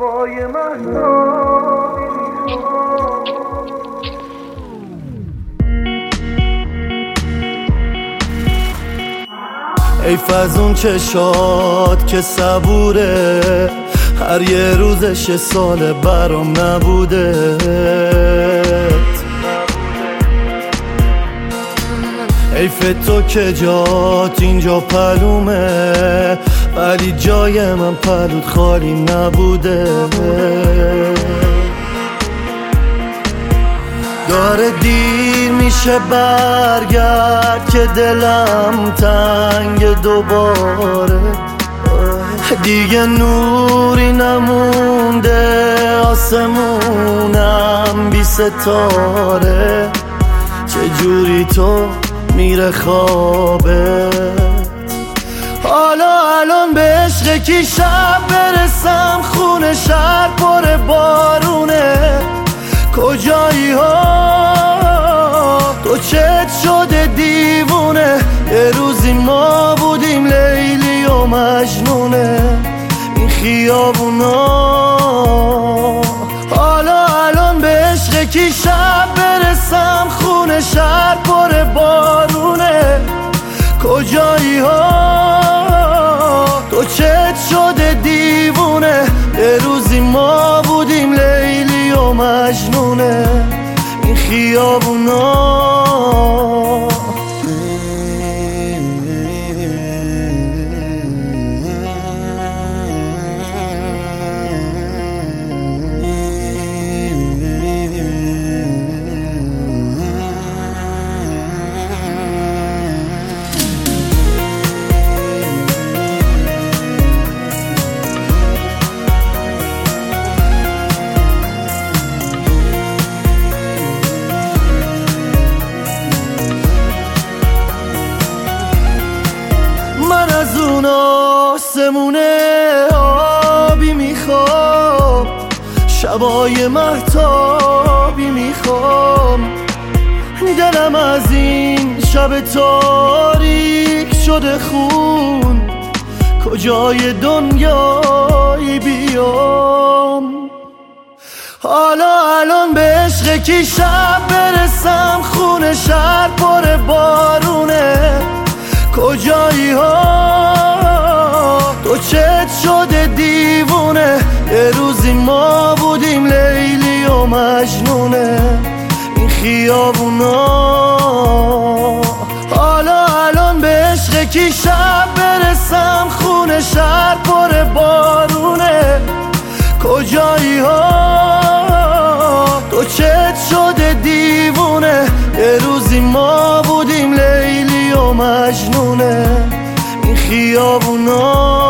شبای مهتابی میخوام. حیف از اون چشات که صبوره، هر یه روزش سال برام نبوده. حیف تو که جات اینجا پلومه، ولی جای من پلوت خالی نبوده. داره دیر میشه برگرد که دلم تنگ دوباره. دیگه نوری نمونده، آسمونم بی ستاره. چجوری تو میره خوابت؟ حالا الان به عشق کی شب برسم؟ خونه شهر پر بارونه، کجایی ها؟ تو چت شده دیوونه. یه روزی ما بودیم لیلی و مجنونه این خیابونا. حالا الان به عشق کی شب برسم؟ خونه شهر پر بارونه، کجایی ها؟ تو چت شده دیوونه. یه روزی ما بودیم لیلی و مجنونه این خیابونا. من از اون آسمونه آبی میخوام، شبای مهتابی میخوام. دلم از این شب تاریک شده خون، کجای دنیایی بیام؟ حالا الان به عشق کی شب برسم؟ خونه شهر پر بارونه، کجایی ها؟ تو چت شده دیوونه. یه روزی ما بودیم لیلی و مجنونه این خیابونا. حالا الان به عشق کی شب برسم؟ خونه شهر پر بارونه، کجایی ها؟ تو چت شده دیوونه. یه روزی ما بودیم لیلی و مجنونه این خیابونا.